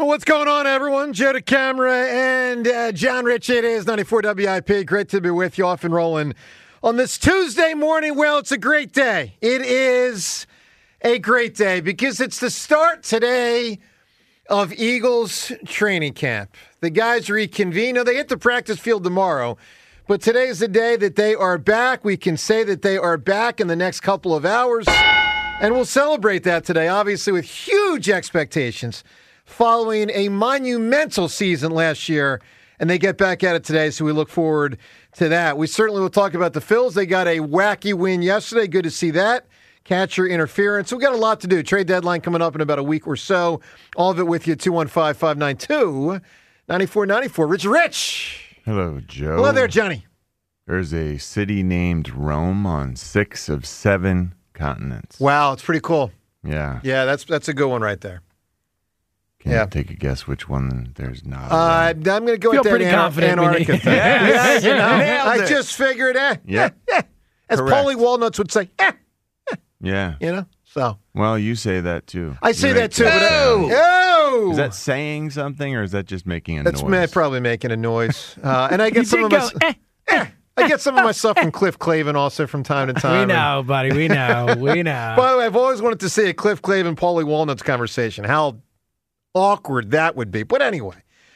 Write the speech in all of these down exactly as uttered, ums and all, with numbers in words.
Well, what's going on, everyone? Joe DeCamara and uh, John Rich. It is ninety-four W I P. Great to be with you, off and rolling on this Tuesday morning. Well, it's a great day. It is a great day because it's the start today of Eagles training camp. The guys reconvene. Now, they hit the practice field tomorrow, but today's the day that they are back. We can say that they are back in the next couple of hours, and we'll celebrate that today, obviously, with huge expectations following a monumental season last year, and they get back at it today, so we look forward to that. We certainly will talk about the Phils. They got a wacky win yesterday. Good to see that. Catcher interference. We've got a lot to do. Trade deadline coming up in about a week or so. All of it with you, two one five, five nine two, nine four nine four. Rich Rich. Hello, Joe. Hello there, Johnny. There's a city named Rome on six of seven continents. Wow, it's pretty cool. Yeah. Yeah, that's that's a good one right there. Can Yeah. you take a guess which one there's not? Uh, I'm going to go Feel with that pretty Anar- confident we Antarctica need- thing. Yeah, you know, nailed I it. just figured, eh, Yeah. eh, eh. As Correct. Paulie Walnuts would say, eh, Yeah. you know, so. Well, you say that too. I say You that make too. But sound. oh! Is that saying something or is that just making a That's noise? me probably making a noise. Uh, and I get You some did of go, my eh. eh, I get some of my stuff from Cliff Clavin also from time to time. We And, know, buddy. We know. We know. by the way, I've always wanted to see a Cliff Clavin Paulie Walnuts conversation. How awkward that would be. But anyway,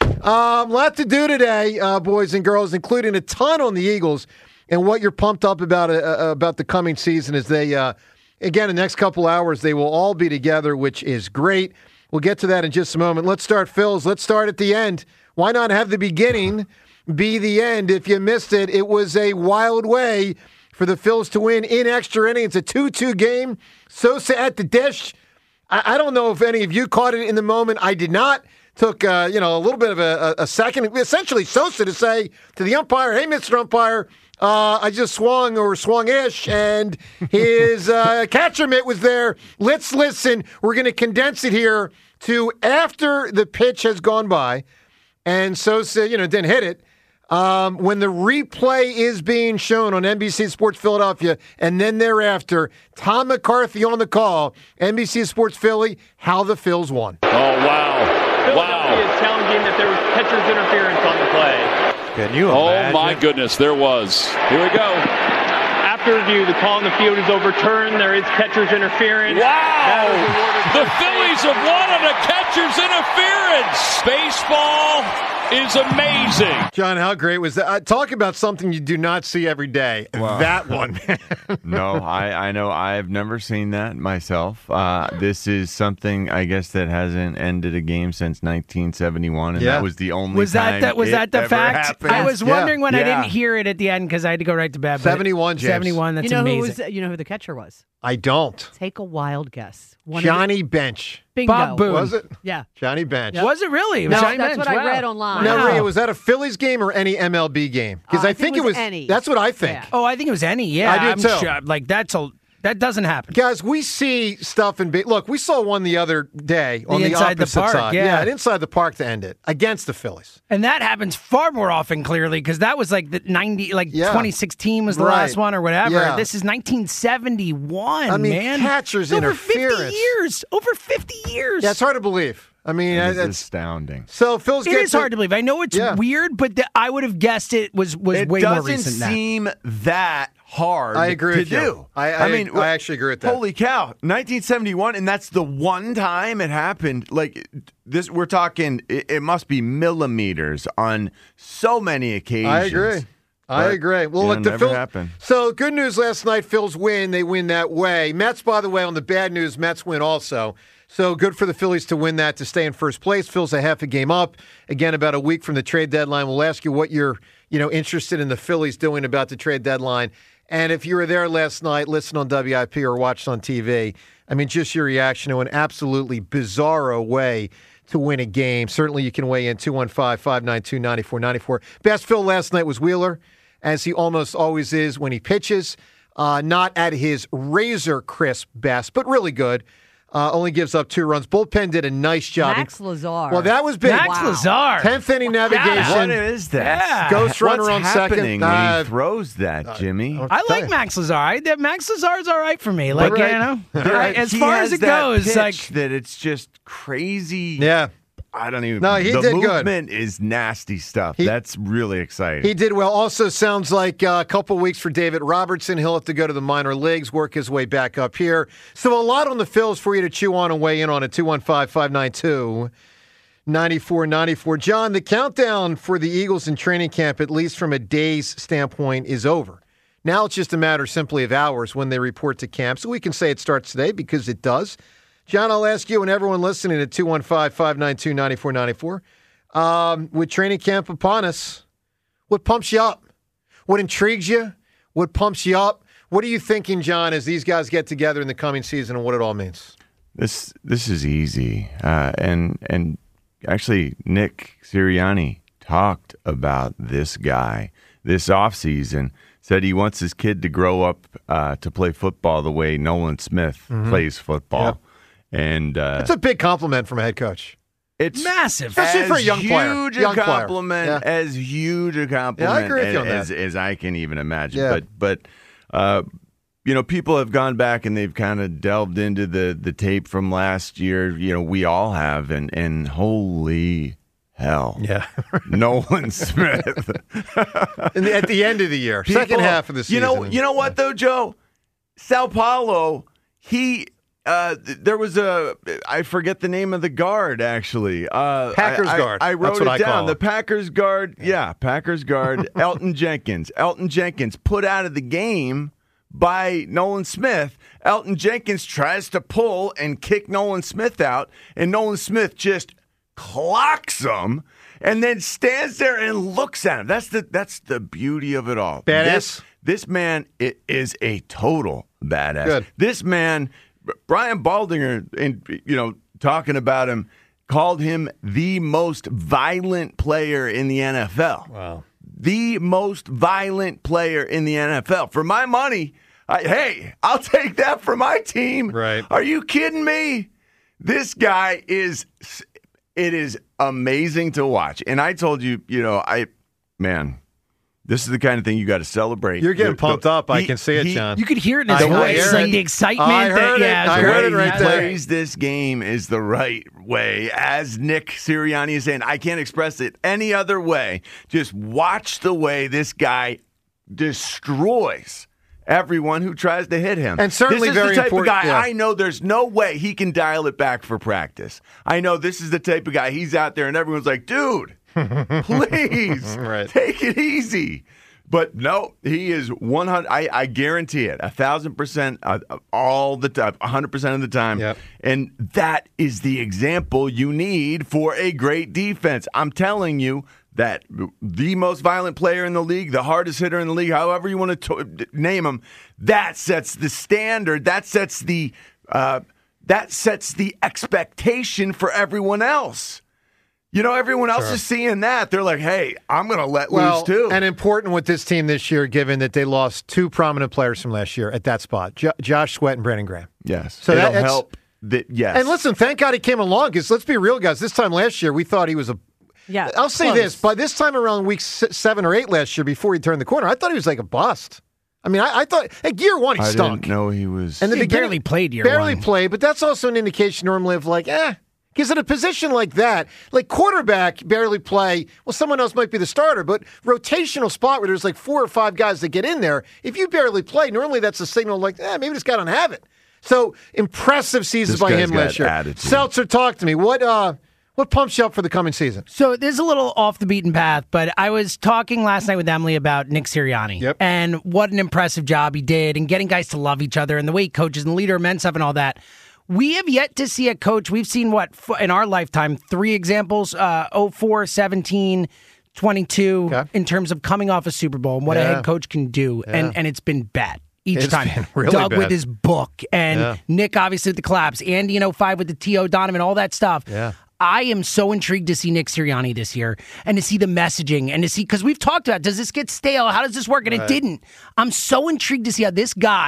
um, lot to do today, uh, boys and girls, including a ton on the Eagles and what you're pumped up about uh, about the coming season as they, uh, again, the next couple hours, they will all be together, which is great. We'll get to that in just a moment. Let's start, Phils. Let's start at the end. Why not have the beginning be the end? If you missed it, it was a wild way for the Phils to win in extra innings. It's a two two game. Sosa at the dish. I, I don't know if any of you caught it in the moment. I did not. Took uh, you know a little bit of a, a, a second, essentially Sosa to say to the umpire, "Hey, Mister Umpire, uh, I just swung or swung-ish, and his uh, catcher mitt was there. Let's listen. We're going to condense it here to after the pitch has gone by, and Sosa, you know, didn't hit it. Um, when the replay is being shown on N B C Sports Philadelphia, and then thereafter, Tom McCarthy on the call, N B C Sports Philly, how the Phils won. Oh, wow. Philadelphia is challenging that there was catcher's interference on the play. Can you Oh, imagine? my goodness, there was. Here we go. After review, the call in the field is overturned. There is catcher's interference. That is awarded The first Phillies base. have won on a catcher's interference. Baseball is amazing. John, how great was that? Uh, talk about something you do not see every day. Wow. That one. No, I, I know I've never seen that myself. Uh, this is something, I guess, that hasn't ended a game since nineteen seventy-one, and Yeah. that was the only was time that that was it that the ever fact? happened. I was Yeah. wondering when I Yeah. didn't hear it at the end because I had to go right to bed. but- seventy-one, James. seventy-one. That's you know amazing. who was? You know who the catcher was? I don't. Take a wild guess. One Johnny Bench. Of the, bingo. Bob Boone. Was it? Yeah. Johnny Bench. Was it really? It was No, Johnny that's Bench. what I Wow. read online. Now, Wow. Maria, was that a Phillies game or any M L B game? Because Uh, I, think it was. any. That's what I think. Yeah. Oh, I think it was any. Yeah, I do I'm too. Sure. Like that's a that doesn't happen. Guys, we see stuff in big. Look, we saw one the other day on the inside the opposite park, side. yeah. and inside the park to end it against the Phillies. And that happens far more often, clearly, because that was like the ninety, like Yeah. twenty sixteen was the Right. last one or whatever. Yeah. This is nineteen seventy-one. I mean, man, catcher's over interference. fifty years. Over fifty years. Yeah, it's hard to believe. I mean, It is that's astounding. so. Phil's It gets is hard to believe. I know it's Yeah. weird, but the, I would have guessed it was was It way more doesn't recent than that. seem that hard I agree to with you. do. I- I- mean, I actually agree with that. Holy cow, nineteen seventy-one, and that's the one time it happened. Like this, we're talking. It, it must be millimeters on so many occasions. I agree. I But, agree. Well, you know, look, the never Phil- happened. So good news last night. Phils win. They win that way. Mets, by the way, on the bad news, Mets win also. So good for the Phillies to win that to stay in first place. Phil's a half a game up. Again, about a week from the trade deadline. We'll ask you what you're, you know, interested in the Phillies doing about the trade deadline. And if you were there last night, listen on W I P or watched on T V, I mean, just your reaction to an absolutely bizarro way to win a game. Certainly you can weigh in two one five, five nine two, nine four nine four. Best Phil last night was Wheeler, as he almost always is when he pitches. Uh, not at his razor crisp best, but really good. Uh, only gives up two runs. Bullpen did a nice job. Max Lazar. Well, that was big. Max Wow. Lazar. tenth inning navigation. What is that? Yeah. Ghost runner What's on happening second. when Uh, he throws that, Jimmy? I like Max Lazar. I, that Max Lazar's all right for me. Like, Right. you know, There- I- as he far has as it that goes, pitch like that it's just crazy. Yeah. I don't even. No, he the did good. movement is nasty stuff. He- That's really exciting. He did well. Also sounds like uh, a couple weeks for David Robertson. He'll have to go to the minor leagues, work his way back up here. So a lot on the Phils for you to chew on and weigh in on at two one five, five nine two, nine four nine four. John, the countdown for the Eagles in training camp, at least from a day's standpoint, is over. Now it's just a matter simply of hours when they report to camp. So we can say it starts today because it does. John, I'll ask you and everyone listening at two one five, five nine two, nine four nine four. Um, with training camp upon us, what pumps you up? What intrigues you? What pumps you up? What are you thinking, John, as these guys get together in the coming season and what it all means? This this is easy, uh, and and actually Nick Sirianni talked about this guy this offseason. Said he wants his kid to grow up uh, to play football the way Nolan Smith mm-hmm. plays football. Yep. And uh, it's a big compliment from a head coach. It's massive, especially for a young player. Huge young a compliment, player. Yeah. as huge a compliment yeah, I agree with you on as, that. as I can even imagine. Yeah. But but uh, you know, people have gone back and they've kind of delved into the the tape from last year. You know, we all have, and and holy hell, yeah, Nolan Smith. And at the end of the year, People, second half of the season. You know, you know what though, Joe? Sao Paulo, he. Uh, there was a, I forget the name of the guard, actually. Uh, Packers I, guard. I, I wrote That's what it I down. call The it. Packers guard, yeah, yeah Packers guard, Elton Jenkins. Elton Jenkins put out of the game by Nolan Smith. Elton Jenkins tries to pull and kick Nolan Smith out, and Nolan Smith just clocks him and then stands there and looks at him. That's the, that's the beauty of it all. Badass. This, this man it is a total badass. Good. This man... Brian Baldinger, in, you know, talking about him, called him the most violent player in the N F L. Wow. The most violent player in the N F L. For my money, I, hey, I'll take that for my team. Right. Are you kidding me? This guy is, it is amazing to watch. And I told you, you know, I, man, this is the kind of thing you got to celebrate. You're getting The- pumped the- up. I he- can see it, he- John. You could hear it in his I voice, heard like it. the excitement. I heard that, it. yeah, I The heard way it right he there. plays this game is the right way. As Nick Sirianni is saying, I can't express it any other way. Just watch the way this guy destroys everyone who tries to hit him. And certainly this is very the type important- of guy yeah. I know there's no way he can dial it back for practice. I know this is the type of guy he's out there and everyone's like, dude, please Right. take it easy. But no, he is one hundred. I, I guarantee it, a thousand percent, uh, all the time, a hundred percent of the time. Yep. And that is the example you need for a great defense. I'm telling you that the most violent player in the league, the hardest hitter in the league, however you want to to- name him, that sets the standard. That sets the uh, that sets the expectation for everyone else. You know, everyone else Sure. is seeing that. They're like, hey, I'm going to let Well, loose too. and important with this team this year, given that they lost two prominent players from last year at that spot, Jo- Josh Sweat and Brandon Graham. Yes. So It'll that- that's- help. That, yes. And listen, thank God he came along, because let's be real, guys. This time last year, we thought he was a. Yeah, I'll say close. this: by this time around week s- seven or eight last year, before he turned the corner, I thought he was like a bust. I mean, I, I thought at year one he I stunk. didn't know he was. And the He beginning- barely played year barely one. played, but that's also an indication normally of like, eh. Because in a position like that, like quarterback barely play, well, someone else might be the starter, but rotational spot where there's like four or five guys that get in there, if you barely play, normally that's a signal like, eh, maybe this guy don't have it. So impressive season This by guy's him got last year. attitude. Seltzer, talk to me. What uh, what pumps you up for the coming season? So this is a little off the beaten path, but I was talking last night with Emily about Nick Sirianni Yep. and what an impressive job he did and getting guys to love each other and the way he coaches and the leader of men's stuff and all that. We have yet to see a coach. We've seen what f- in our lifetime, three examples, uh, oh four, seventeen, twenty-two, Okay. in terms of coming off a Super Bowl and what a Yeah. head coach can do. And, and it's been bad. Each It's time. been really Doug bad. with his book and Yeah. Nick obviously with the collapse. Andy in oh five with the T O Donovan, all that stuff. Yeah. I am so intrigued to see Nick Sirianni this year and to see the messaging and to see, because we've talked about, does this get stale? How does this work? And it didn't. I'm so intrigued to see how this guy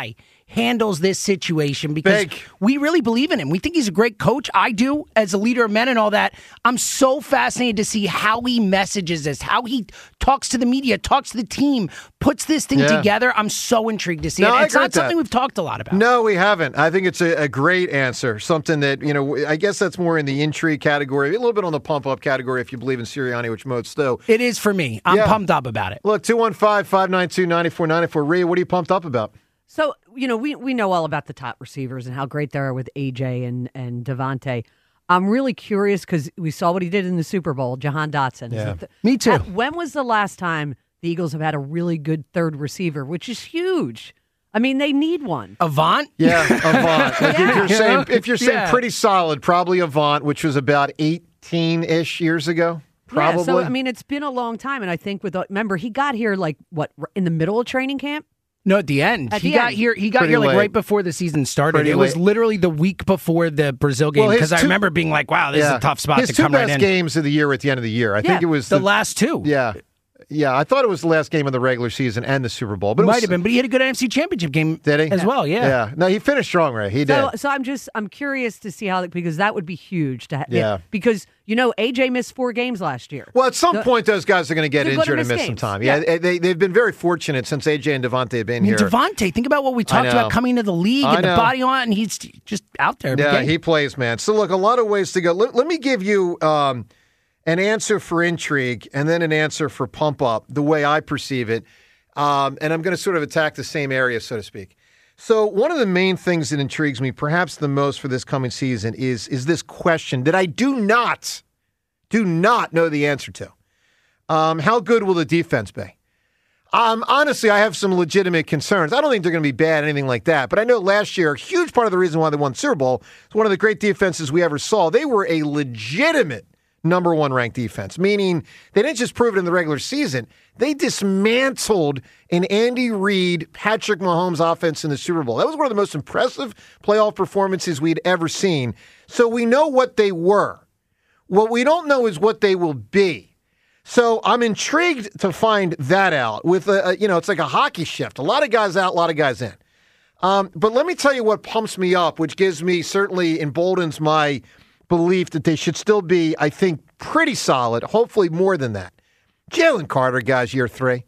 handles this situation because Big. we really believe in him. We think he's a great coach. I do, as a leader of men and all that. I'm so fascinated to see how he messages this, how he talks to the media, talks to the team, puts this thing Yeah. together. I'm so intrigued to see No, it. I It's agree not with that. something we've talked a lot about. No, we haven't. I think it's a, a great answer. Something that, you know, I guess that's more in the intrigue category, a little bit on the pump-up category if you believe in Sirianni, which most do. It is for me. I'm Yeah. pumped up about it. Look, two one five, five nine two, nine four nine four. Rhea, what are you pumped up about? So, you know, we, we know all about the top receivers and how great they are with A J and, and Devontae. I'm really curious because we saw what he did in the Super Bowl, Jahan Dotson. Yeah. Th- Me too. At- when was the last time the Eagles have had a really good third receiver, which is huge? I mean, they need one. Avant? Yeah, Avant. Like if you're saying, if you're saying Yeah. pretty solid, probably Avant, which was about eighteen-ish years ago. Probably. Yeah, so, I mean, it's been a long time. And I think with, remember, he got here like, what, r- in the middle of training camp? No, at the end. At he the got end. here. He got Pretty here like late. right before the season started. Pretty it was late. literally the week before the Brazil game Well, his because I two- remember being like, "Wow, this is a tough spot His to two come best right in." games of the year were at the end of the year. I Yeah, think it was The last two, Yeah. Yeah, I thought it was the last game of the regular season and the Super Bowl. But it might was, have been. But he had a good N F C Championship game Did he? as well. Yeah. Yeah. No, he finished strong, right? He did. So, so I'm just, I'm curious to see how, because that would be huge to have. Yeah. Because, you know, A J missed four games last year. Well, at some The- point, those guys are going to get They're gonna injured and miss miss some games. time. Yeah, Yeah. they, they've been very fortunate since A J and Devontae have been I mean, here. Devontae, think about what we talked know. about coming to the league I and the know. body on, and he's just out there. every Yeah, game. he plays, man. So, look, a lot of ways to go. Let, let me give you um, an answer for intrigue and then an answer for pump up, the way I perceive it. Um, and I'm going to sort of attack the same area, so to speak. So, one of the main things that intrigues me, perhaps the most for this coming season, is is this question that I do not, do not know the answer to. Um, how good will the defense be? Um, honestly, I have some legitimate concerns. I don't think they're going to be bad, anything like that. But I know last year, a huge part of the reason why they won the Super Bowl is one of the great defenses we ever saw. They were a legitimate number one ranked defense, meaning they didn't just prove it in the regular season. They dismantled an Andy Reid, Patrick Mahomes offense in the Super Bowl. That was one of the most impressive playoff performances we'd ever seen. So we know what they were. What we don't know is what they will be. So I'm intrigued to find that out with a, a you know, it's like a hockey shift. A lot of guys out, a lot of guys in. Um, but let me tell you what pumps me up, which gives me, certainly emboldens my belief that they should still be, I think, pretty solid, hopefully more than that. Jalen Carter, guys, year three.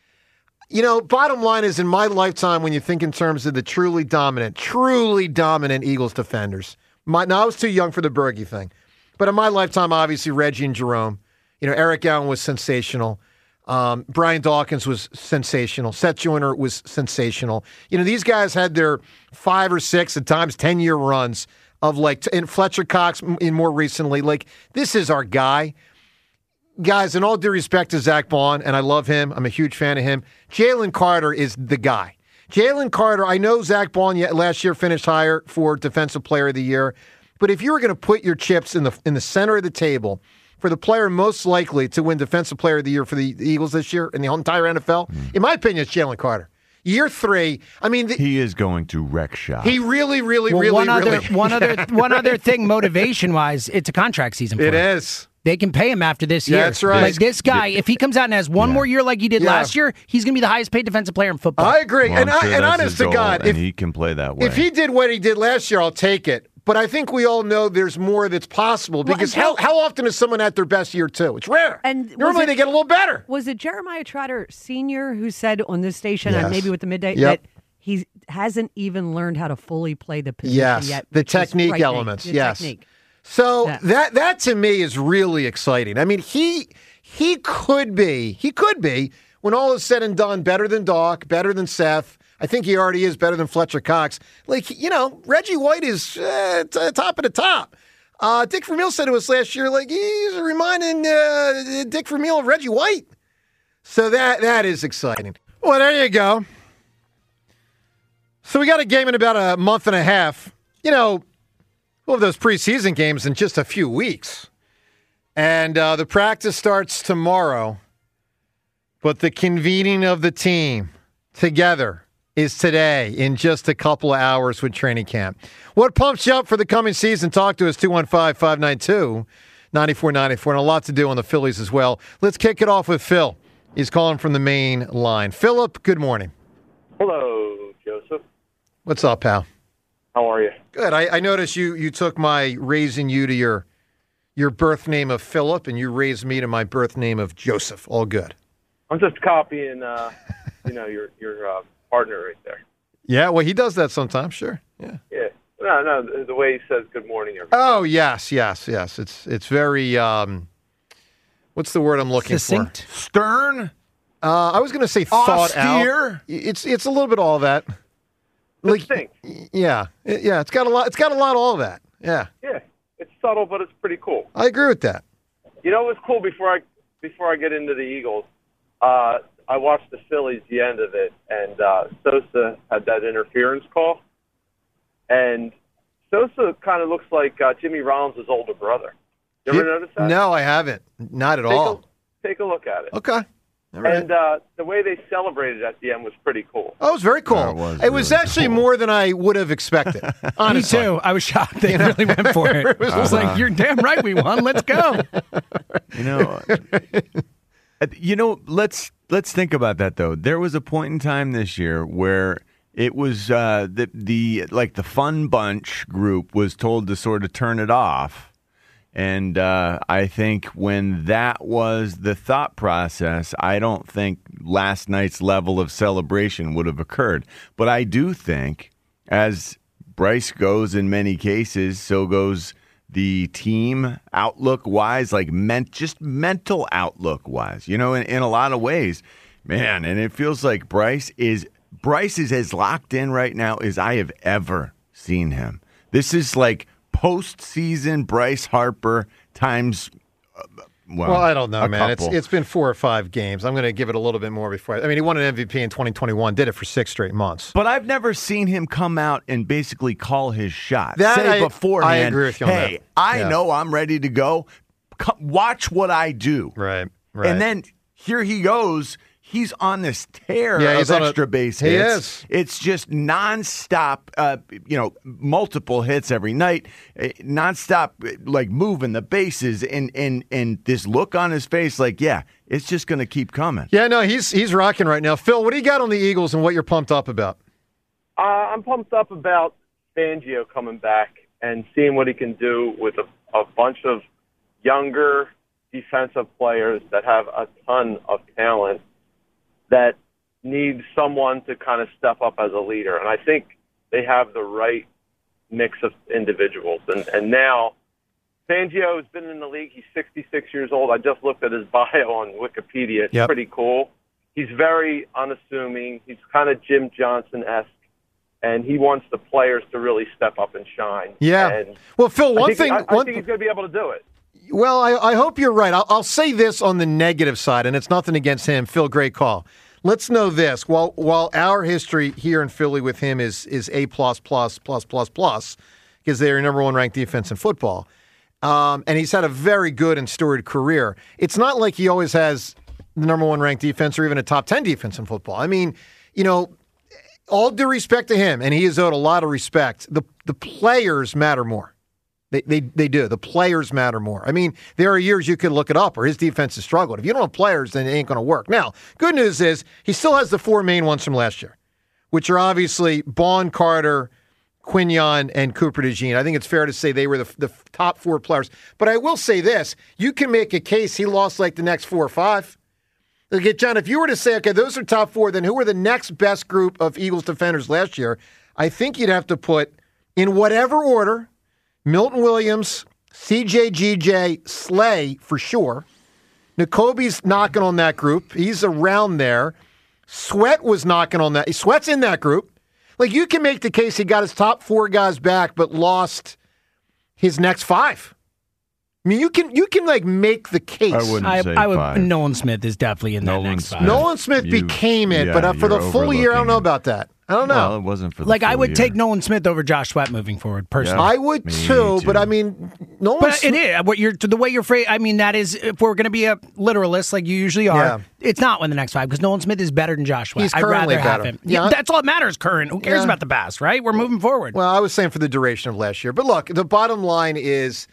You know, bottom line is in my lifetime, when you think in terms of the truly dominant, truly dominant Eagles defenders, my, now I was too young for the Berge thing, but in my lifetime, obviously, Reggie and Jerome. You know, Eric Allen was sensational. Um, Brian Dawkins was sensational. Seth Joyner was sensational. You know, these guys had their five or six, at times ten-year runs of like, and Fletcher Cox in more recently. Like, this is our guy. Guys, in all due respect to Zach Bond, and I love him, I'm a huge fan of him, Jalen Carter is the guy. Jalen Carter, I know Zach Bond last year finished higher for Defensive Player of the Year, but if you were going to put your chips in the in the center of the table for the player most likely to win Defensive Player of the Year for the Eagles this year in the entire N F L, mm. in my opinion, it's Jalen Carter. Year three, I mean, the, he is going to wreck shop. He really, really, well, really, one other, really. one other, one other thing, motivation-wise, it's a contract season. For it him. is. They can pay him after this Yeah, year. that's right. Like this guy, if he comes out and has one Yeah. more year like he did Yeah. last year, he's going to be the highest paid defensive player in football. I agree, Well, and I'm I, sure and that's honest his to goal, God, and if he can play that way. if he did what he did last year, I'll take it. But I think we all know there's more that's possible because Well, how, how often is someone at their best year too? It's rare. And was normally it- they get a little better. Was it Jeremiah Trotter Senior who said on this station, Yes. and maybe with the midday, Yep. that he hasn't even learned how to fully play the position Yes, yet? the which is technique frightening. elements. The Yes. technique. So Yeah. that that to me is really exciting. I mean, he he could be he could be when all is said and done better than Doc, better than Seth. I think he already is better than Fletcher Cox. Like, you know, Reggie White is uh, t- top of the top. Uh, Dick Vermeil said it was last year. Like, he's reminding uh, Dick Vermeil of Reggie White. So that that is exciting. Well, there you go. So we got a game in about a month and a half. You know, we'll have those preseason games in just a few weeks. And uh, the practice starts tomorrow. But the convening of the team together is today in just a couple of hours with training camp. What pumps you up for the coming season? Talk to us, two one five, five nine two, nine four nine four. And a lot to do on the Phillies as well. Let's kick it off with Phil. He's calling from the main line. Philip, good morning. Hello, Joseph. What's up, pal? How are you? Good. I, I noticed you you took my raising you to your your birth name of Philip, and you raised me to my birth name of Joseph. All good. I'm just copying, uh, you know, your your uh, partner right there. Yeah, well, he does that sometimes. Sure. Yeah. Yeah. No, no. The, the way he says "Good morning," everybody. Oh yes, yes, yes. It's it's very. Um, what's the word I'm looking Succinct? for? Stern? Uh, I was going to say thought Austere? out. It's it's a little bit all that. Like, Distinct. yeah, yeah. It's got a lot. It's got a lot of all that. Yeah, Yeah. It's subtle, but it's pretty cool. I agree with that. You know what's cool? Before I before I get into the Eagles, uh, I watched the Phillies the end of it, and uh, Sosa had that interference call, and Sosa kind of looks like uh, Jimmy Rollins' older brother. You ever You- notice that? No, I haven't. Not at Take all. a, take a look at it. Okay. All right. And uh, the way they celebrated at the end was pretty cool. Oh, it was very cool. Oh, it was it was really actually cool. more than I would have expected. Honestly. Me too. I was shocked they really went for it. I was like, "You're damn right, we won. Let's go." You know, uh, you know. Let's let's think about that though. There was a point in time this year where it was uh, the the like the Fun Bunch group was told to sort of turn it off, and uh, I think when that was the thought process, I don't think last night's level of celebration would have occurred. But I do think, as Bryce goes in many cases, so goes the team outlook wise, like meant just mental outlook wise, you know, in, in a lot of ways, man. And it feels like Bryce is Bryce is as locked in right now as I have ever seen him. This is like postseason Bryce Harper times. Uh, well, Well, I don't know, a man. It's couple. it's been four or five games. I'm going to give it a little bit more before. I, I mean, he won an M V P in twenty twenty-one. Did it for six straight months. But I've never seen him come out and basically call his shot. That Say I- beforehand, I agree with you on hey, that. I Yeah. know I'm ready to go. Co- watch what I do. Right. Right. And then here he goes. He's on this tear Yeah, of he's on a- extra base he hits. is. It's just nonstop, uh, you know, multiple hits every night, uh, nonstop, uh, like moving the bases, and and and this look on his face, like, yeah, it's just going to keep coming. yeah, no, he's he's rocking right now. Phil, what do you got on the Eagles and what you're pumped up about? Uh, I'm pumped up about Fangio coming back and seeing what he can do with a, a bunch of younger defensive players that have a ton of talent that need someone to kind of step up as a leader. And I think they have the right mix of individuals. And, and now Fangio has been in the league. He's sixty-six years old. I just looked at his bio on Wikipedia. It's Yep. pretty cool. He's very unassuming. He's kind of Jim Johnson-esque. And he wants the players to really step up and shine. Yeah. And Well, Phil, I one think, thing. I, I one think he's going to be able to do it. Well, I, I hope you're right. I'll, I'll say this on the negative side, and it's nothing against him. Phil, great call. Let's know this. While while our history here in Philly with him is is A plus plus plus plus plus, because they're number one ranked defense in football, um, and he's had a very good and storied career. It's not like he always has the number one ranked defense or even a top ten defense in football. I mean, you know, all due respect to him, and he is owed a lot of respect. The the players matter more. They, they they do. The players matter more. I mean, there are years you could look it up where his defense has struggled. If you don't have players, then it ain't going to work. Now, good news is he still has the four main ones from last year, which are obviously Bond, Carter, Quinion, and Cooper DeJean. I think it's fair to say they were the, the top four players. But I will say this. You can make a case he lost like the next four or five. Okay, John, if you were to say, okay, those are top four, then who were the next best group of Eagles defenders last year? I think you'd have to put, in whatever order, Milton Williams, C J G J, Slay for sure. N'Kobe's knocking on that group. He's around there. Sweat was knocking on that. Sweat's in that group. Like, you can make the case he got his top four guys back, but lost his next five. I mean, you can you can like make the case. I wouldn't I, say I would. five. Nolan Smith is definitely in that Nolan next five. Smith. Nolan Smith You- became it, yeah, but uh, for the you're full year, I don't know overlooking about that. I don't know. Well, it wasn't for the Like I full would year. take Nolan Smith over Josh Sweat moving forward, personally. I would Me too, but too. I mean, Nolan But Smith. it is what you're the way you're phrased. I mean, that is if we're going to be a literalist like you usually are. Yeah. It's not one the next five because Nolan Smith is better than Josh Sweat. He's I'd currently rather have better. him. Yeah. Yeah, that's all that matters. Current. Who cares Yeah. about the past, right? We're moving forward. Well, I was saying for the duration of last year. But look, the bottom line is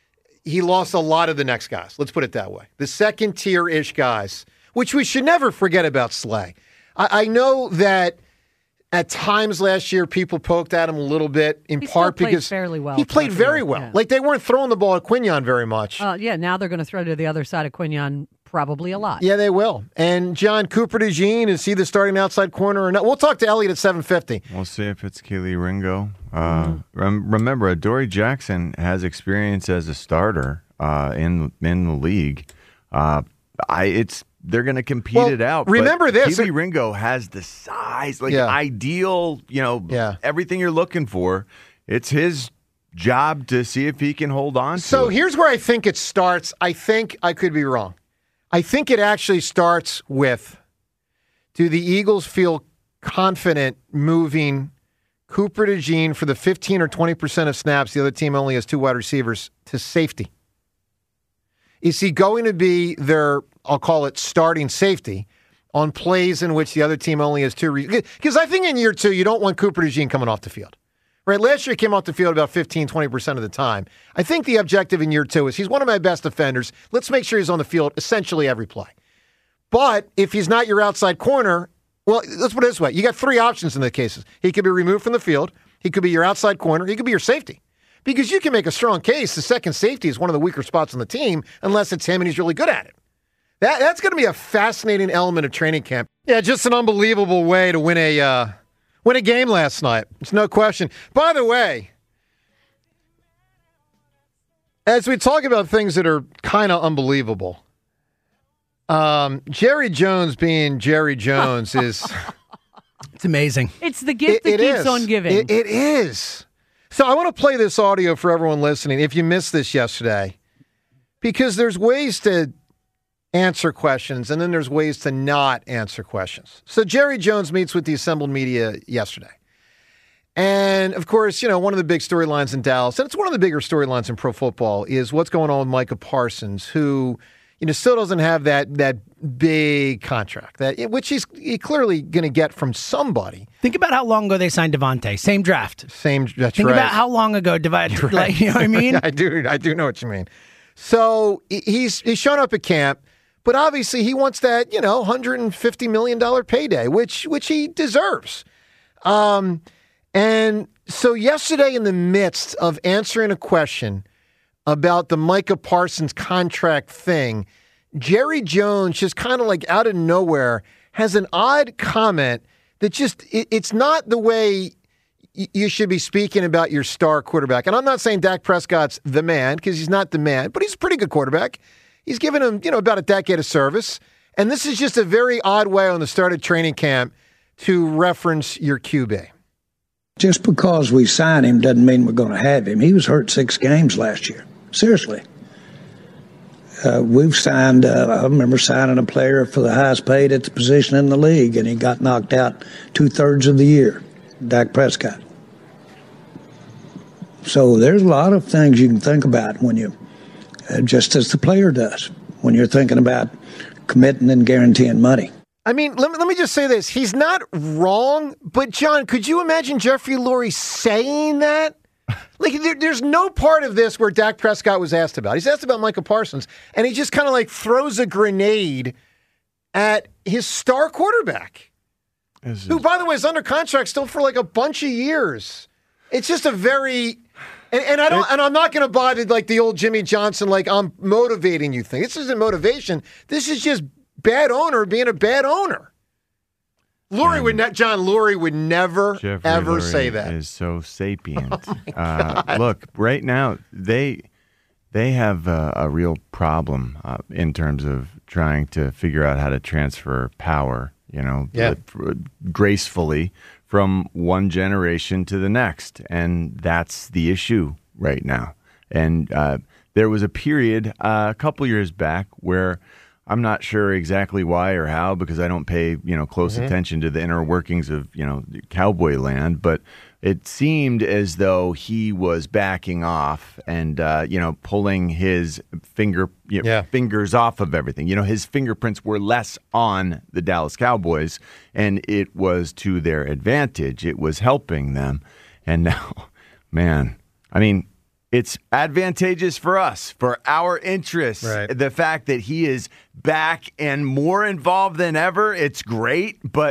he lost a lot of the next guys. Let's put it that way. The second tier-ish guys, which we should never forget about Slay. I, I know that At times last year, people poked at him a little bit, in He part still played because fairly well he played throughout the very year, well. yeah. Like they weren't throwing the ball at Quinion very much. Uh, yeah, now they're going to throw to the other side of Quinion probably a lot. Yeah, they will. And John Cooper DeJean, is he the starting outside corner or not? We'll talk to Elliot at seven fifty. We'll see if it's Keely Ringo. Uh, rem- remember, Dory Jackson has experience as a starter uh, in in the league. Uh, I it's they're going to compete Well, it out. remember but this- Keely Ringo has the size, like Yeah. ideal. You know, Yeah. everything you're looking for. It's his job to see if he can hold on. So to it. here's where I think it starts. I think I could be wrong. I think it actually starts with, do the Eagles feel confident moving Cooper DeJean for the fifteen or twenty percent of snaps the other team only has two wide receivers to safety? Is he going to be their, I'll call it starting safety, on plays in which the other team only has two? Because I think in year two, you don't want Cooper DeJean coming off the field. Right, last year he came off the field about fifteen, twenty percent of the time. I think the objective in year two is he's one of my best defenders. Let's make sure he's on the field essentially every play. But if he's not your outside corner, well, let's put it this way. You got three options in the cases. He could be removed from the field. He could be your outside corner. He could be your safety. Because you can make a strong case the second safety is one of the weaker spots on the team unless it's him and he's really good at it. That, that's going to be a fascinating element of training camp. Yeah, just an unbelievable way to win a... Uh, Win a game last night. It's no question. By the way, as we talk about things that are kind of unbelievable, um, Jerry Jones being Jerry Jones is... It's amazing. It's the gift it, that it keeps is. on giving. It, it is. So I want to play this audio for everyone listening, if you missed this yesterday, because there's ways to answer questions, and then there's ways to not answer questions. So Jerry Jones meets with the assembled media yesterday. And, of course, you know, one of the big storylines in Dallas, and it's one of the bigger storylines in pro football, is what's going on with Micah Parsons, who, you know, still doesn't have that that big contract, that which he's he clearly going to get from somebody. Think about how long ago they signed Devontae. Same draft. Same, that's Think right. about how long ago Devontae, Right. like, you know what I mean? I do, I do know what you mean. So he- he's he's shown up at camp. But obviously, he wants that, you know, one hundred fifty million dollars payday, which which he deserves. Um, and so yesterday, in the midst of answering a question about the Micah Parsons contract thing, Jerry Jones, just kind of like out of nowhere, has an odd comment that just, it, it's not the way y- you should be speaking about your star quarterback. And I'm not saying Dak Prescott's the man, because he's not the man, but he's a pretty good quarterback. He's given him, you know, about a decade of service. And this is just a very odd way on the start of training camp to reference your Q B. Just because we sign him doesn't mean we're going to have him. He was hurt six games last year. Seriously. Uh, we've signed, uh, I remember signing a player for the highest paid at the position in the league, and he got knocked out two-thirds of the year, Dak Prescott. So there's a lot of things you can think about when you, uh, just as the player does, when you're thinking about committing and guaranteeing money. I mean, let me, let me just say this. He's not wrong, but John, could you imagine Jeffrey Lurie saying that? Like, there, there's no part of this where Dak Prescott was asked about. He's asked about Micah Parsons, and he just kind of like throws a grenade at his star quarterback, This who, is- by the way, is under contract still for like a bunch of years. It's just a very, and, and I don't, and I'm not going to buy the, like the old Jimmy Johnson, like I'm motivating you thing. This isn't motivation. This is just bad owner being a bad owner. Lurie would not, John Lurie would never Jeffrey ever Lurie say that. Is so sapient. Oh uh, look, right now they they have a, a real problem uh, in terms of trying to figure out how to transfer power. You know, Yeah. uh, gracefully from one generation to the next, and that's the issue right now. And uh, there was a period uh, a couple years back where. I'm not sure exactly why or how, because I don't pay, you know, close Mm-hmm. attention to the inner workings of, you know, cowboy land. But it seemed as though he was backing off and, uh, you know, pulling his finger you know, Yeah. fingers off of everything. You know, his fingerprints were less on the Dallas Cowboys, and it was to their advantage. It was helping them. And now, man, I mean, it's advantageous for us, for our interests. Right. The fact that he is back and more involved than ever, it's great. But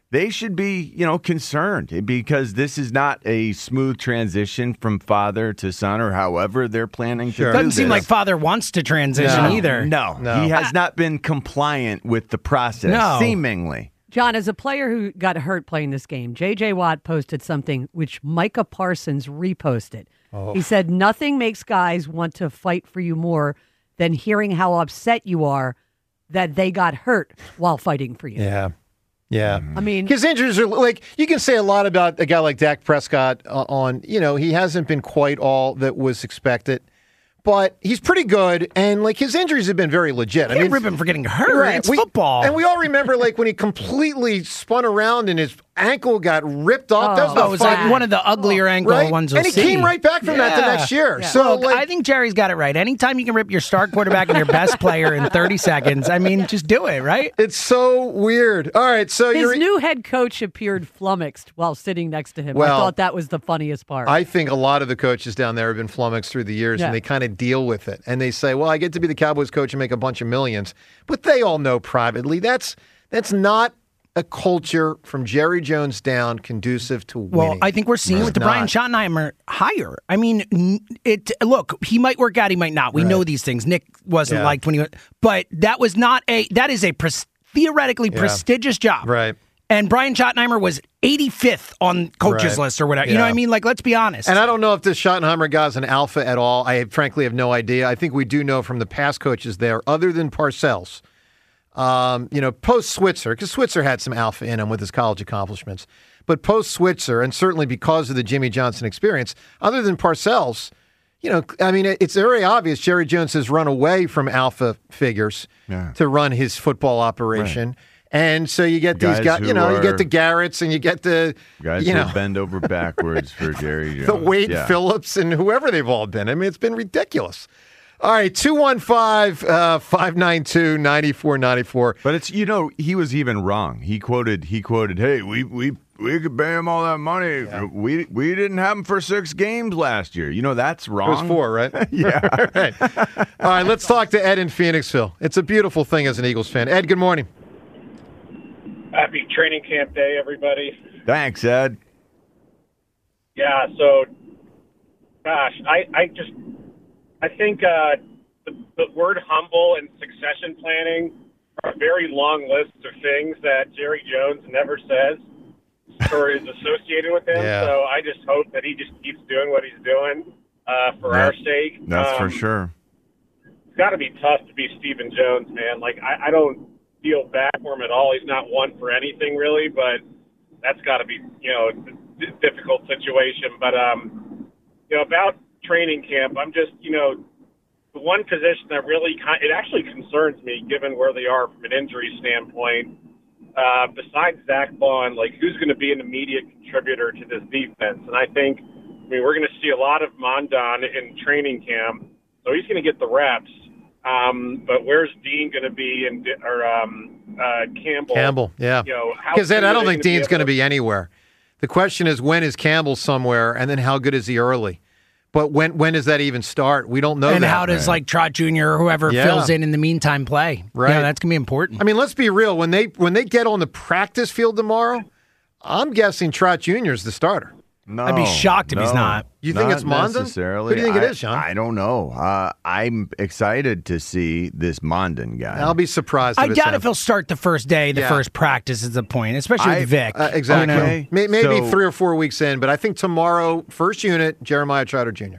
they should be, you know, concerned because this is not a smooth transition from father to son or however they're planning Sure. to do Doesn't this. seem like father wants to transition No. either. No, No. he has not been compliant with the process, No. seemingly. John, as a player who got hurt playing this game, J J. Watt posted something which Micah Parsons reposted. Oh. He said, nothing makes guys want to fight for you more than hearing how upset you are that they got hurt while fighting for you. Yeah. Yeah. I mean, His injuries are like, you can say a lot about a guy like Dak Prescott uh, on, you know, he hasn't been quite all that was expected, but he's pretty good. And like his injuries have been very legit. I can't rip him for getting hurt. Right. It's We- football. And we all remember like when he completely spun around and his ankle got ripped off. that was Oh, the Oh, it was fun- like one of the uglier ankle right? ones you'll And he see. came right back from that the Yeah. next year. Yeah. So Look, like, I think Jerry's got it right. Anytime you can rip your star quarterback and your best player in thirty seconds, I mean, just do it, right? it's so weird. All right. So his you're. new head coach appeared flummoxed while sitting next to him. Well, I thought that was the funniest part. I think a lot of the coaches down there have been flummoxed through the years, Yeah. and they kind of deal with it. And they say, well, I get to be the Cowboys coach and make a bunch of millions. But they all know privately that's that's not a culture from Jerry Jones down conducive to winning. Well, I think we're seeing It's with the Brian not. Schottenheimer hire. I mean, n- it. Look, he might work out, he might not. We know these things. Nick wasn't Yeah. liked when he went, but that was not a. That is a pres- theoretically Yeah. prestigious job, Right. And Brian Schottenheimer was eighty-fifth on coaches Right. list or whatever. You know Yeah. what I mean? Like, let's be honest. And I don't know if this Schottenheimer guy's an alpha at all. I frankly have no idea. I think we do know from the past coaches there, other than Parcells, um, you know, post Switzer, because Switzer had some alpha in him with his college accomplishments. But post Switzer, and certainly because of the Jimmy Johnson experience, other than Parcells, you know, I mean, it- it's very obvious Jerry Jones has run away from alpha figures Yeah. to run his football operation. And so you get Guys these guys, who you know, you are- get the Garretts and you get the, Guys you who know, bend over backwards for Jerry Jones. the Wade Yeah. Phillips and whoever they've all been. I mean, it's been ridiculous. All right, two one five, five nine two, nine four nine four. But it's, you know, he was even wrong. He quoted, he quoted, hey, we we we could pay him all that money. We we didn't have him for six games last year. You know, that's It wrong. was four, right? Yeah. All right. All right, let's talk to Ed in Phoenixville. It's a beautiful thing as an Eagles fan. Ed, good morning. Happy training camp day, everybody. Thanks, Ed. Yeah, so, gosh, I, I just, I think uh, the, the word humble and succession planning are very long lists of things that Jerry Jones never says or is associated with him. Yeah. So I just hope that he just keeps doing what he's doing uh, for Yeah, our sake. That's for Um, sure. It's got to be tough to be Stephen Jones, man. Like, I, I don't feel bad for him at all. He's not one for anything, really, but that's got to be, you know, a d- difficult situation. But, um, you know, about training camp, I'm just, you know, the one position that really, kind it actually concerns me, given where they are from an injury standpoint, uh, besides Zach Bond, like, who's going to be an immediate contributor to this defense? And I think, I mean, we're going to see a lot of Mondon in training camp, so he's going to get the reps. Um, but where's Dean going to be, and or um, uh, Campbell? Campbell, yeah. You know, how Because Ed, soon I are don't they think gonna be Dean's able going to be anywhere. The question is, when is Campbell somewhere, and then how good is he early? But when when does that even start? We don't know and that. how does like Trot Junior or whoever Yeah. fills in in the meantime play? Right. Yeah, that's gonna be important. I mean, let's be real. When they when they get on the practice field tomorrow, I'm guessing Trot Junior is the starter. No, I'd be shocked if he's no, not. You think not it's Mondon? necessarily. Who do you think it I- is, Sean? I don't know. Uh, I'm excited to see this Mondon guy. I'll be surprised. I if it's doubt him. if he'll start the first day, the Yeah. first practice is the point, especially I- with Vic. Uh, exactly. You know? Okay. May- Maybe So- three or four weeks in, but I think tomorrow, first unit, Jeremiah Trotter Junior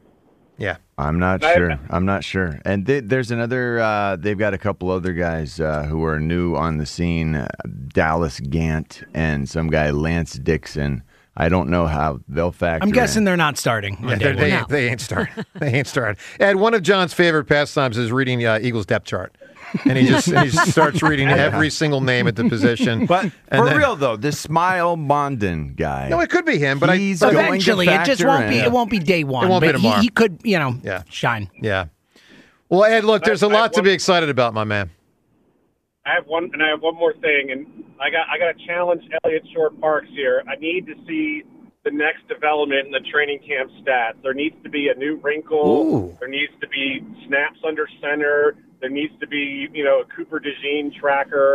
Yeah. I'm not I- sure. I'm not sure. And th- there's another. Uh, they've got a couple other guys uh, who are new on the scene: uh, Dallas Gant and some guy Lance Dixon. I don't know how they'll factor. I'm guessing in. they're not starting. on Yeah, day they, one. they, No. they ain't starting. They ain't starting. Ed, one of John's favorite pastimes is reading uh, Eagles depth chart, and he just and he just starts reading every single name at the position. But And for then- real though, this Smile Mondon guy. no, it could be him, but He's I. But going to Eventually, it just factor won't be. in. It won't be day one. It won't be but he- tomorrow. He, could, you know, Yeah. shine. yeah. Well, Ed, look, there's a I- I lot to want- be excited about, my man. I have one, and I have one more thing, and I got I got to challenge Elliott Short Parks here. I need to see the next development in the training camp stats. There needs to be a new wrinkle. Ooh. There needs to be snaps under center. There needs to be, you know, a Cooper DeJean tracker.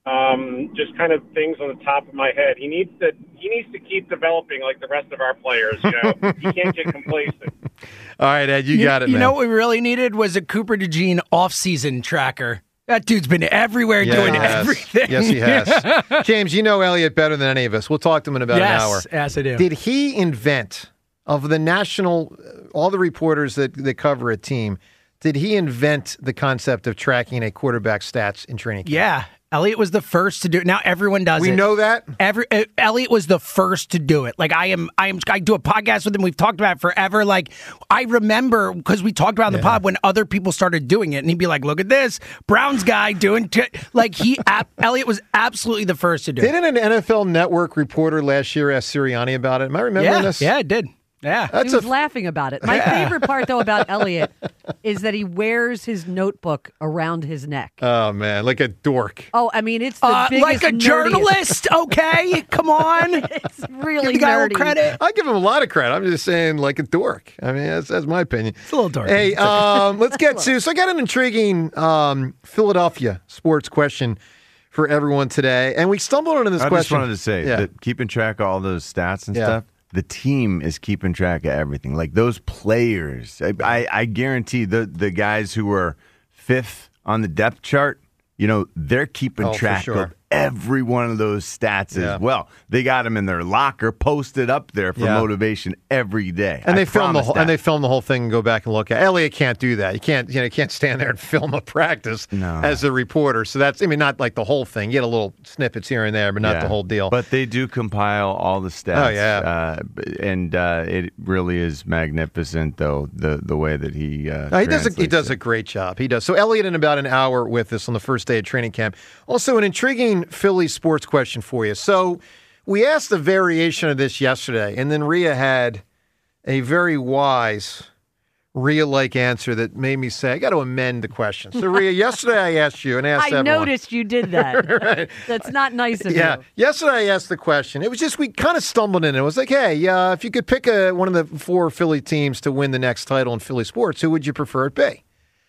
Um, just kind of things on the top of my head. He needs to he needs to keep developing like the rest of our players. You know, he can't get complacent. All right, Ed, you, you got it, You man. know what we really needed was a Cooper DeJean off-season tracker. That dude's been everywhere Yeah, doing he has. everything. Yes, he has. James, you know Elliot better than any of us. We'll talk to him in about yes, an hour. Yes, I do. Did he invent, of the national, all the reporters that, that cover a team, did he invent the concept of tracking a quarterback's stats in training camp? Yeah. Elliot was the first to do it. Now everyone does we it. We know that? Every uh, Elliot was the first to do it. Like I am I am I do a podcast with him. We've talked about it forever. Like I remember because we talked about in the yeah. pod when other people started doing it and he'd be like, "Look at this. Browns guy doing t-. like he ab- Elliot was absolutely the first to do Didn't it." Didn't an N F L Network reporter last year ask Sirianni about it? Am I remembering yeah, this? Yeah, it did. Yeah. That's he was a, laughing about it. My yeah. favorite part, though, about Elliot is that he wears his notebook around his neck. Oh, man, like a dork. Oh, I mean, it's the uh, biggest Like a nerdiest. journalist, okay? Come on. It's really give the guy credit. I give him a lot of credit. I'm just saying like a dork. I mean, that's, that's my opinion. It's a little dorky. Hey, um, let's get to, so I got an intriguing um, Philadelphia sports question for everyone today. And we stumbled into this I question. I just wanted to say yeah. that keeping track of all those stats and yeah. stuff, the team is keeping track of everything. Like those players, I, I, I guarantee the the guys who are fifth on the depth chart, you know, they're keeping oh, track sure. of every one of those stats yeah. as well. They got them in their locker, posted up there for yeah. motivation every day. And I they film the whole, that. and they film the whole thing and go back and look at. Elliot can't do that. You can't, you know, you can't stand there and film a practice no. as a reporter. So that's, I mean, not like the whole thing. You get a little snippets here and there, but not yeah. the whole deal. But they do compile all the stats. Oh yeah, uh, and uh, it really is magnificent, though the the way that he uh, no, he does a, he does it. a great job. He does. So Elliot in about an hour with us on the first day of training camp. Also, an intriguing Philly sports question for you. So we asked a variation of this yesterday, and then Rhea had a very wise Rhea-like answer that made me say, I got to amend the question. So Rhea, yesterday I asked you and asked I everyone. noticed you did that. right. That's not nice of yeah. you. Yesterday I asked the question. It was just, we kind of stumbled in it. It was like, hey, uh, if you could pick a, one of the four Philly teams to win the next title in Philly sports, who would you prefer it be?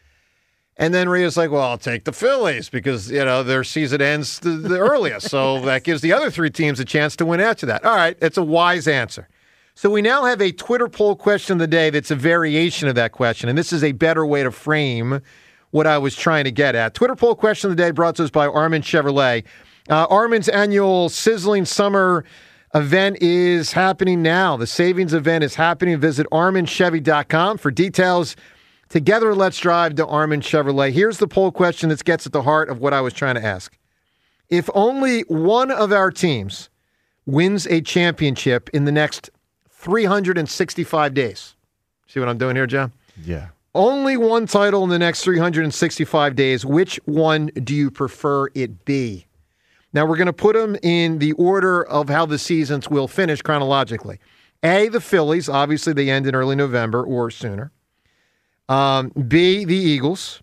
And then Rhea's like, well, I'll take the Phillies because, you know, their season ends the, the earliest. So that gives the other three teams a chance to win after that. All right, it's a wise answer. So we now have a Twitter poll question of the day that's a variation of that question. And this is a better way to frame what I was trying to get at. Twitter poll question of the day brought to us by Armin Chevrolet. Uh, Armin's annual Sizzling Summer event is happening now. The savings event is happening. Visit armin chevy dot com for details. Together, let's drive to Armin Chevrolet. Here's the poll question that gets at the heart of what I was trying to ask. If only one of our teams wins a championship in the next three hundred sixty-five days, see what I'm doing here, John? Yeah. Only one title in the next three hundred sixty-five days. Which one do you prefer it be? Now, we're going to put them in the order of how the seasons will finish chronologically. A, the Phillies. Obviously, they end in early November or sooner. Um, B, the Eagles.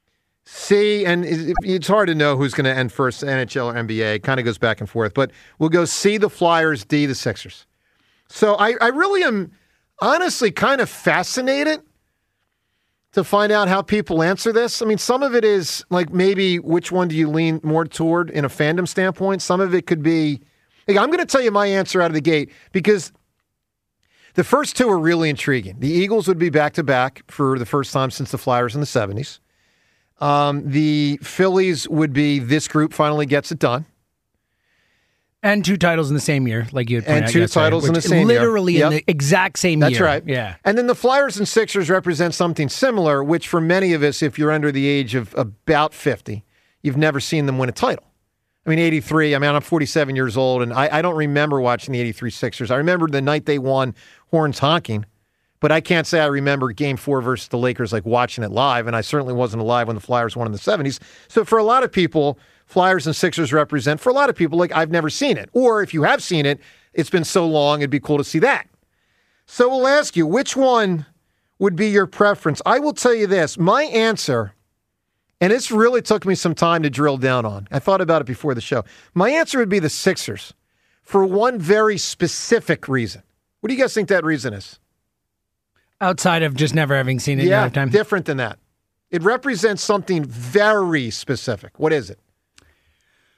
C, and it's hard to know who's going to end first, N H L or N B A. It kind of goes back and forth. But we'll go C, the Flyers, D, the Sixers. So I, I really am honestly kind of fascinated to find out how people answer this. I mean, some of it is like maybe which one do you lean more toward in a fandom standpoint? Some of it could be, like, I'm going to tell you my answer out of the gate because the first two are really intriguing. The Eagles would be back-to-back for the first time since the Flyers in the seventies. Um, the Phillies would be this group finally gets it done. And two titles in the same year, like you had pointed And out two yesterday, titles in which the same year. Literally Yep. in the exact same That's year. right. Yeah. And then the Flyers and Sixers represent something similar, which for many of us, if you're under the age of about fifty, you've never seen them win a title. I mean, eighty-three, I mean, I'm forty-seven years old, and I, I don't remember watching the eighty-three Sixers. I remember the night they won, horns honking, but I can't say I remember Game four versus the Lakers, like watching it live, and I certainly wasn't alive when the Flyers won in the seventies. So for a lot of people, Flyers and Sixers represent, for a lot of people, like, I've never seen it. Or if you have seen it, it's been so long, it'd be cool to see that. So we'll ask you, which one would be your preference? I will tell you this, my answer, and this really took me some time to drill down on. I thought about it before the show. My answer would be the Sixers for one very specific reason. What do you guys think that reason is? Outside of just never having seen it in your Yeah, lifetime. different than that. It represents something very specific. What is it?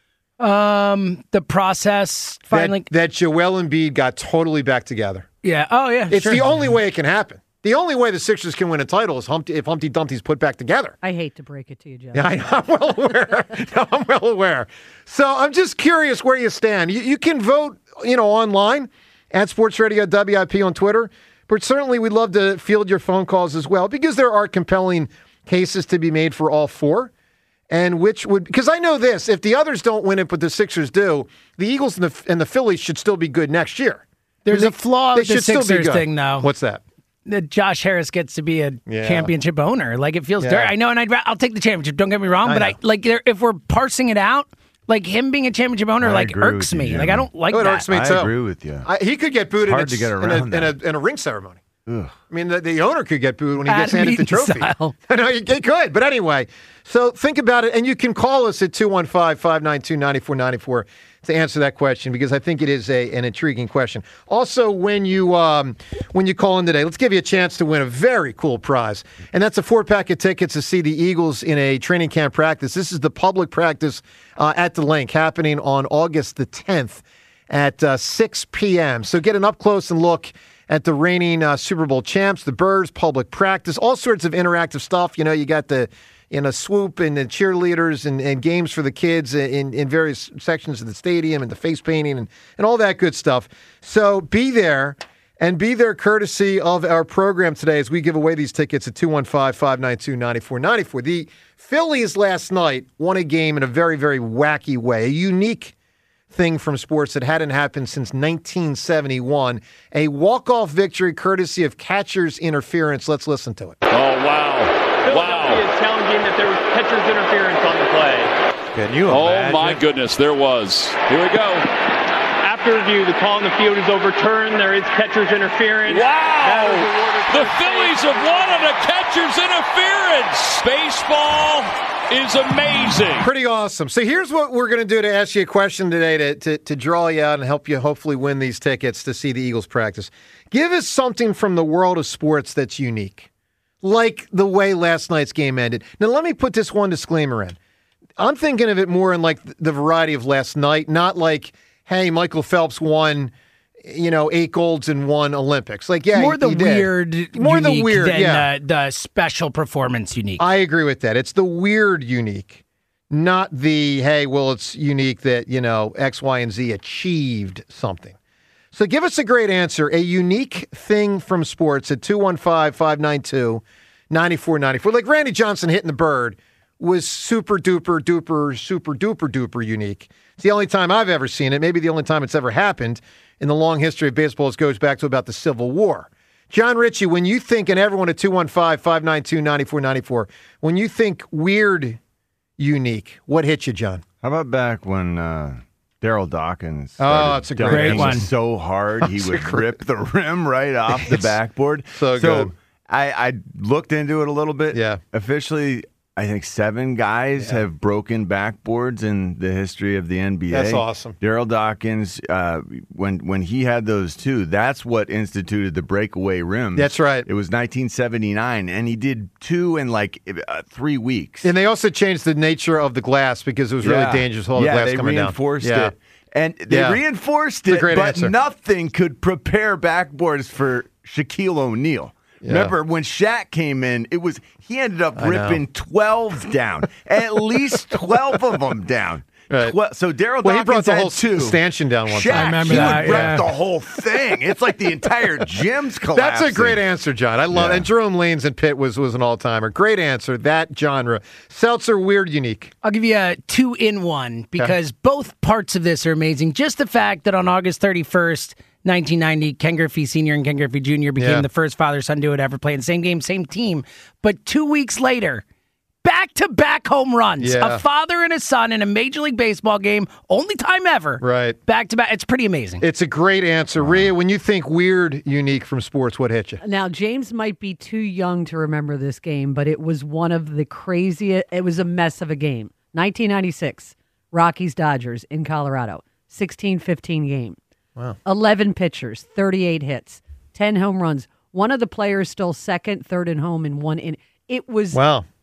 Um, the process finally. That, that Joel Embiid got totally back together. Yeah. Oh, yeah. It's sure. the only way it can happen. The only way the Sixers can win a title is Humpty, if Humpty Dumpty's put back together. I hate to break it to you, Jeff. Yeah, I know, I'm well aware. No, I'm well aware. So I'm just curious where you stand. You, you can vote, you know, online at Sports Radio W I P on Twitter, but certainly we'd love to field your phone calls as well because there are compelling cases to be made for all four. And which would, because I know this, if the others don't win it, but the Sixers do, the Eagles and the, and the Phillies should still be good next year. There's they, a flaw with the Sixers thing, though. What's that? That Josh Harris gets to be a yeah. championship owner. Like, it feels yeah. dirty. I know, and I'd, I'll take the championship. Don't get me wrong, I but know. I like if we're parsing it out, like him being a championship owner, I like agree irks with me. you, like, I don't like Oh, it that. irks me I too. agree with you. I, he could get booed in, hard a, to get in, around a, in, a, that. in a ring ceremony. Ugh. I mean, the, the owner could get booed when he gets Adam handed the Eaton trophy. style. I know, he, he could. But anyway, so think about it. And you can call us at two one five, five nine two, nine four nine four to answer that question because I think it is a, an intriguing question. Also, when you um, when you call in today, let's give you a chance to win a very cool prize. And that's a four-pack of tickets to see the Eagles in a training camp practice. This is the public practice uh, at the Link happening on August the tenth at uh, six p.m. So get an up-close and look at the reigning uh, Super Bowl champs, the Birds, public practice, all sorts of interactive stuff. You know, you got the in a swoop and the cheerleaders and, and games for the kids in, in various sections of the stadium and the face painting and, and all that good stuff. So be there and be there courtesy of our program today as we give away these tickets at two one five, five nine two, nine four nine four. The Phillies last night won a game in a very, very wacky way, a unique thing from sports that hadn't happened since nineteen seventy-one. A walk-off victory courtesy of catcher's interference. Let's listen to it. Oh, wow. Philadelphia is challenging that there was catcher's interference on the play. Can you Oh, imagine? my goodness, there was. Here we go. After review, the call on the field is overturned. There is catcher's interference. That is awarded The first Phillies base. have won on a catcher's interference. Baseball is amazing. Pretty awesome. So here's what we're going to do to ask you a question today to, to, to draw you out and help you hopefully win these tickets to see the Eagles practice. Give us something from the world of sports that's unique, like the way last night's game ended. Now, let me put this one disclaimer in. I'm thinking of it more in like the variety of last night, not like, hey, Michael Phelps won, you know, eight golds and one Olympics. Like, yeah, more the he did. weird, more the unique weird, than yeah. the, the special performance unique. I agree with that. It's the weird unique, not the, hey, well, it's unique that, you know, X, Y, and Z achieved something. So give us a great answer, a unique thing from sports at two one five, five nine two, nine four nine four. Like Randy Johnson hitting the bird was super duper duper super duper duper unique. It's the only time I've ever seen it, maybe the only time it's ever happened in the long history of baseball. It goes back to about the Civil War. John Ritchie, when you think, and everyone at two one five, five nine two, nine four nine four, when you think weird unique, what hit you, John? How about back when uh, Daryl Dawkins Oh, started it's a great dunking one. so hard he That's a would great- rip the rim right off the It's backboard. so good. I, I looked into it a little bit. Yeah. Officially, I think seven guys Yeah. have broken backboards in the history of the N B A. That's awesome. Daryl Dawkins, uh, when when he had those two, that's what instituted the breakaway rims. That's right. It was nineteen seventy-nine, and he did two in like uh, three weeks. And they also changed the nature of the glass because it was really Yeah. dangerous, all the yeah, glass they coming down. reinforced Yeah. it. And they Yeah. reinforced It's a it, great but answer. nothing could prepare backboards for Shaquille O'Neal. Yeah. Remember when Shaq came in, it was he ended up I know. ripping twelve down, at least twelve of them down. Right. Twe- so Daryl Well, he Dawkins brought the had whole two. stanchion down one Shaq, time. I remember he that, would yeah. rip the whole thing. It's like the entire gym's collapsing. That's a great answer, John. I love Yeah. And Jerome Lanes and Pitt was, was an all-timer. Great answer, that genre. Seltzer, weird, unique. I'll give you a two in one because both parts of this are amazing. Just the fact that on August thirty-first, nineteen ninety, Ken Griffey Senior and Ken Griffey Junior became Yeah. the first father-son duo to ever play in the same game, same team. But two weeks later, back-to-back home runs. Yeah. A father and a son in a Major League Baseball game, only time ever. Right. Back-to-back. It's pretty amazing. It's a great answer. Rhea, when you think weird, unique from sports, what hit you? Now, James might be too young to remember this game, but it was one of the craziest. It was a mess of a game. nineteen ninety-six, Rockies Dodgers in Colorado, sixteen fifteen game. Wow. eleven pitchers, thirty-eight hits, ten home runs. One of the players stole second, third, and home in one inning. It was Wow.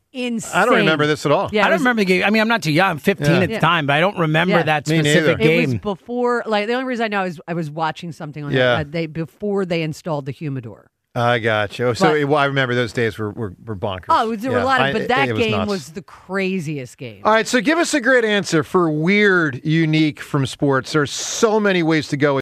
insane. I don't remember this at all. Yeah, I it don't was- remember the game. I mean, I'm not too young. I'm fifteen Yeah. at the Yeah. time, but I don't remember Yeah. that Me specific neither. It was game. before, like the only reason I know is I was watching something on Yeah. it. Uh, they before they installed the humidor. I got you. So But- it, well, I remember those days were were, were bonkers. Oh, it was, there were Yeah, a lot of, I- but it- that it game nuts. was the craziest game. All right, so give us a great answer for weird, unique from sports. There's so many ways to go.